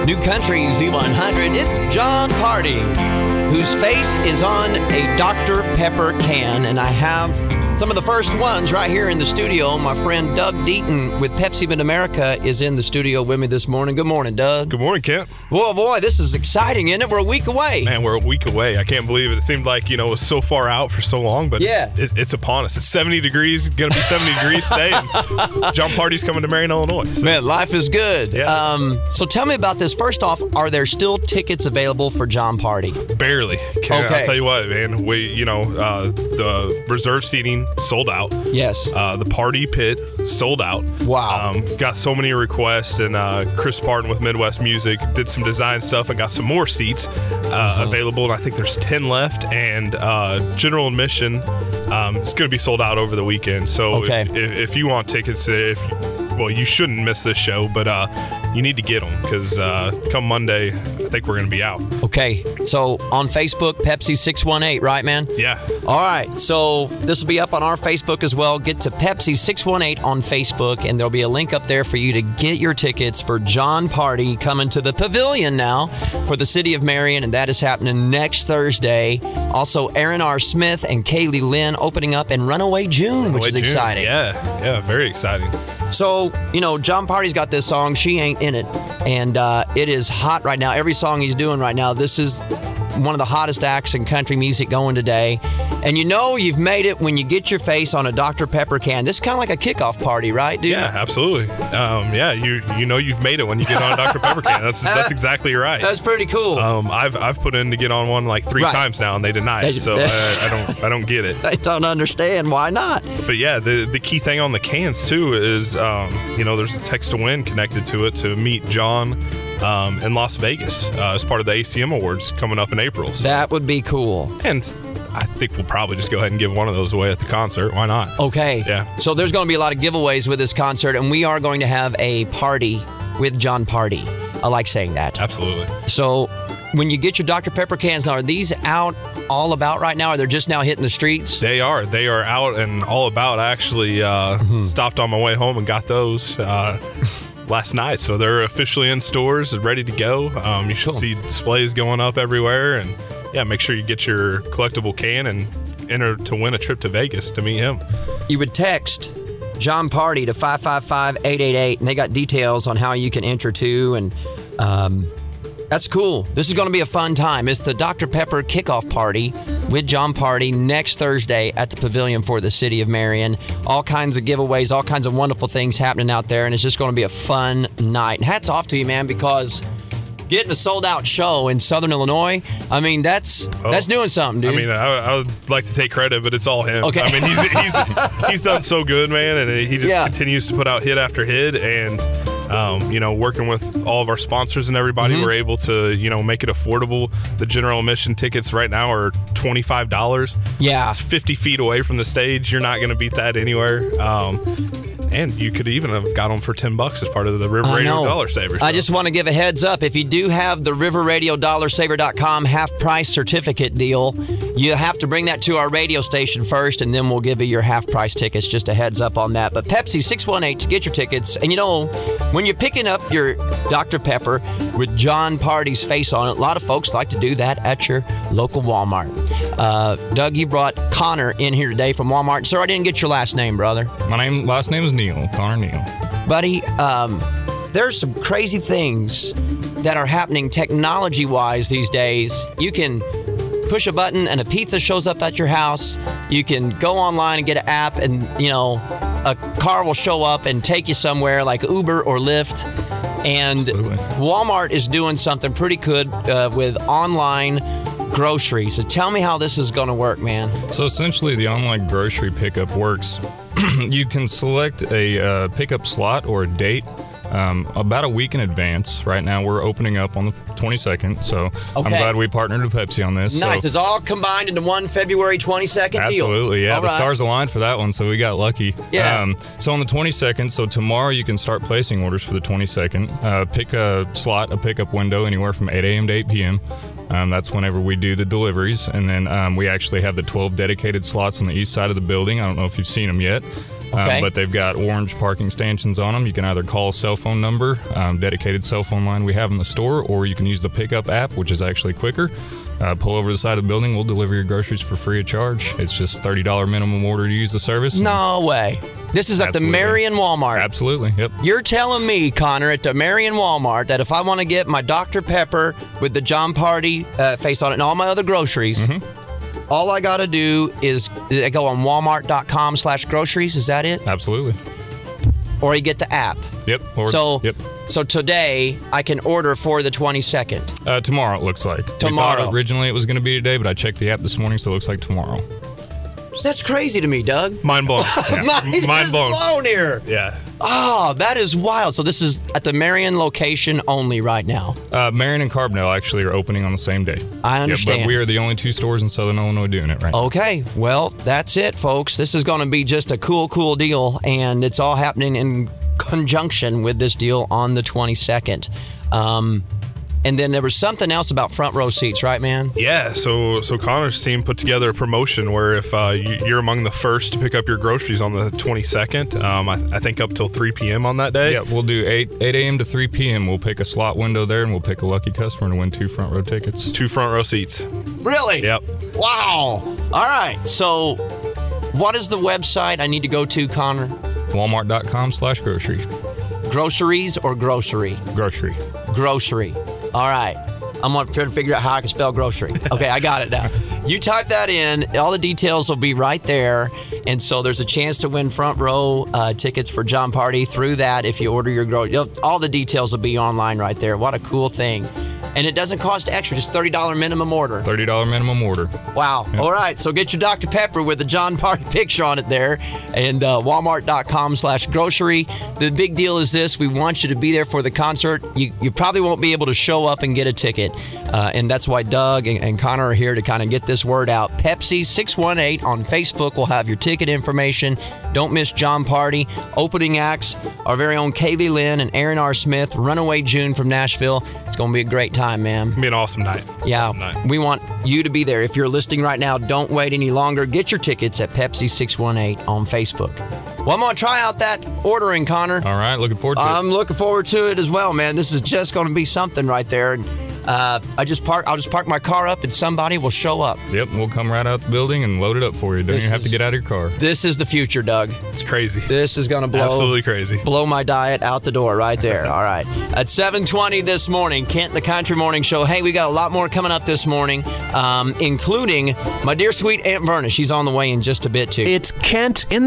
New Country Z100, it's Jon Pardi, whose face is on a Dr. Pepper can, and I have some of the first ones right here in the studio. My friend Doug Deaton with Pepsi Mid-America is in the studio with me this morning. Good morning, Doug. Good morning, Kent. Well, boy, this is exciting, isn't it? We're a week away. Man, we're a week away. I can't believe it. It seemed like, it was so far out for so long, but yeah. it's upon us. It's 70 degrees, going to be 70 degrees today, and Jon Pardi's coming to Marion, Illinois. So. Man, life is good. Yeah. So tell me about this. First off, are there still tickets available for Jon Pardi? Barely. Kent, Okay. I'll tell you what, man. The reserve seating sold out. Yes. The party pit sold out. Wow. Got so many requests, and Chris Parton with Midwest Music did some design stuff and got some more seats available, and I think there's 10 left, and general admission is going to be sold out over the weekend. So if you want tickets, you shouldn't miss this show, but you need to get them because come Monday, I think we're going to be out. Okay, so on Facebook, Pepsi 618, right, man? Yeah. All right, so this will be up on our Facebook as well. Get to Pepsi 618 on Facebook, and there'll be a link up there for you to get your tickets for Jon Pardi coming to the Pavilion now for the city of Marion, and that is happening next Thursday. Also, Aaron R. Smith and Kaylee Lynn opening up in Runaway June, which is exciting. Yeah, very exciting. So, Jon Pardi's got this song, She Ain't In It, and it is hot right now. Every song he's doing right now, this is one of the hottest acts in country music going today. And you've made it when you get your face on a Dr. Pepper can. This is kind of like a kickoff party, right, dude? Yeah, absolutely. You've made it when you get on a Dr. Pepper can. That's exactly right. That's pretty cool. I've put in to get on one like three times now, and they deny it. So I don't get it. I don't understand why not. But yeah, the key thing on the cans too is there's a text to win connected to it to meet John in Las Vegas as part of the ACM Awards coming up in April. So. That would be cool. And I think we'll probably just go ahead and give one of those away at the concert. Why not? Okay. Yeah. So there's going to be a lot of giveaways with this concert, and we are going to have a party with Jon Pardi. I like saying that. Absolutely. So when you get your Dr. Pepper cans now, are these out all about right now, or they're just now hitting the streets? They are out and all about. I actually stopped on my way home and got those last night. So they're officially in stores, ready to go. You should see displays going up everywhere, and yeah, make sure you get your collectible can and enter to win a trip to Vegas to meet him. You would text Jon Pardi to 555-888, and they got details on how you can enter too, and that's cool. This is going to be a fun time. It's the Dr. Pepper kickoff party with Jon Pardi next Thursday at the Pavilion for the city of Marion. All kinds of giveaways, all kinds of wonderful things happening out there, and it's just going to be a fun night. And hats off to you, man, because getting a sold-out show in Southern Illinois, I mean, that's doing something, dude. I mean, I would like to take credit, but it's all him. Okay. I mean, he's done so good, man, and he just continues to put out hit after hit, and working with all of our sponsors and everybody, we're able to, make it affordable. The general admission tickets right now are $25. Yeah. It's 50 feet away from the stage. You're not going to beat that anywhere. And you could even have got them for $10 as part of the River Radio Dollar Saver. I just want to give a heads up. If you do have the riverradiodollarsaver.com half-price certificate deal, you have to bring that to our radio station first, and then we'll give you your half-price tickets. Just a heads up on that. But Pepsi 618 to get your tickets. And when you're picking up your Dr. Pepper with Jon Pardi's face on it, a lot of folks like to do that at your local Walmart. Doug, you brought Connor in here today from Walmart. Sir, I didn't get your last name, brother. Last name is Neal, Connor Neal. Buddy, there's some crazy things that are happening technology-wise these days. You can push a button and a pizza shows up at your house. You can go online and get an app, and, a car will show up and take you somewhere like Uber or Lyft. And Absolutely. Walmart is doing something pretty good with online groceries. So tell me how this is going to work, man. So essentially, the online grocery pickup works. You can select a pickup slot or a date about a week in advance. Right now, we're opening up on the 22nd, so I'm glad we partnered with Pepsi on this. Nice. So. It's all combined into one February 22nd deal. Absolutely, yeah. All the right. stars aligned for that one, so we got lucky. Yeah. So on the 22nd, so tomorrow you can start placing orders for the 22nd. Pick a slot, a pickup window anywhere from 8 a.m. to 8 p.m. That's whenever we do the deliveries. And then we actually have the 12 dedicated slots on the east side of the building. I don't know if you've seen them yet. Okay. But they've got orange parking stanchions on them. You can either call a cell phone number, dedicated cell phone line we have in the store, or you can use the pickup app, which is actually quicker. Pull over to the side of the building. We'll deliver your groceries for free of charge. It's just $30 minimum order to use the service. No way. This is at Absolutely. the Marion Walmart. Absolutely. Yep. You're telling me, Connor, at the Marion Walmart, that if I want to get my Dr. Pepper with the John Party face on it and all my other groceries, all I got to do is go on walmart.com/groceries. Is that it? Absolutely. Or you get the app. Yep. So today, I can order for the 22nd. Tomorrow, it looks like. Tomorrow. We thought originally it was going to be today, but I checked the app this morning, so it looks like tomorrow. That's crazy to me, Doug. Mind blown. Mind is blown here. Yeah. Oh, that is wild. So this is at the Marion location only right now. Marion and Carbondale actually are opening on the same day. I understand. But we are the only 2 stores in Southern Illinois doing it right now. Okay, well, that's it, folks. This is going to be just a cool deal, and it's all happening in conjunction with this deal on the 22nd. And then there was something else about front row seats, right, man? Yeah, so Connor's team put together a promotion where if you're among the first to pick up your groceries on the 22nd, I think up till 3 p.m. on that day. Yeah, we'll do 8 a.m. to 3 p.m. We'll pick a slot window there, and we'll pick a lucky customer to win 2 front row tickets. 2 front row seats. Really? Yep. Wow. All right, so what is the website I need to go to, Connor? Walmart.com/grocery. Groceries or grocery? Grocery. Grocery. All right. I'm going to try to figure out how I can spell grocery. Okay, I got it now. You type that in. All the details will be right there. And so there's a chance to win front row tickets for John Party through that if you order your groceries. All the details will be online right there. What a cool thing. And it doesn't cost extra, just $30 minimum order. $30 minimum order. Wow. Yep. All right. So get your Dr. Pepper with the John Party picture on it there, and walmart.com/grocery. The big deal is this. We want you to be there for the concert. You probably won't be able to show up and get a ticket. And that's why Doug and Connor are here to kind of get this word out. Pepsi 618 on Facebook will have your ticket information. Don't miss John Party. Opening acts, our very own Kaylee Lynn and Aaron R. Smith, Runaway June from Nashville. It's going to be a great time, man. It's going to be an awesome night. Yeah, awesome night. We want you to be there. If you're listening right now, don't wait any longer. Get your tickets at Pepsi 618 on Facebook. Well, I'm going to try out that ordering, Connor. All right, looking forward to it. I'm looking forward to it as well, man. This is just going to be something right there. And I'll just park my car up and somebody will show up. Yep, we'll come right out the building and load it up for you. Don't even have to get out of your car. This is the future, Doug. It's crazy. This is going to blow. Absolutely crazy. Blow my diet out the door right there. All right. At 7:20 this morning, Kent the Country Morning Show. Hey, we got a lot more coming up this morning, including my dear sweet Aunt Verna. She's on the way in just a bit, too. It's Kent in the